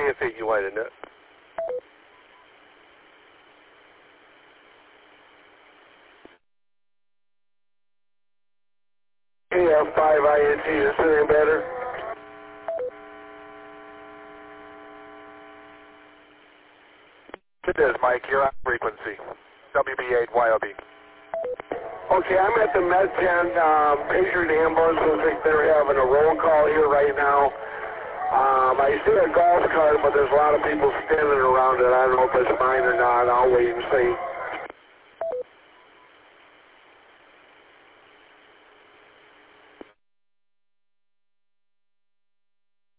KF8, you wide in it. KF5INT, is this any better? It is, Mike. You're on frequency. WB8YLB. Okay, I'm at the Med 10 Patriot ambulance. Looks like they're having a roll call here right now. I see a golf cart, but there's a lot of people standing around it. I don't know if it's mine or not. I'll wait and see.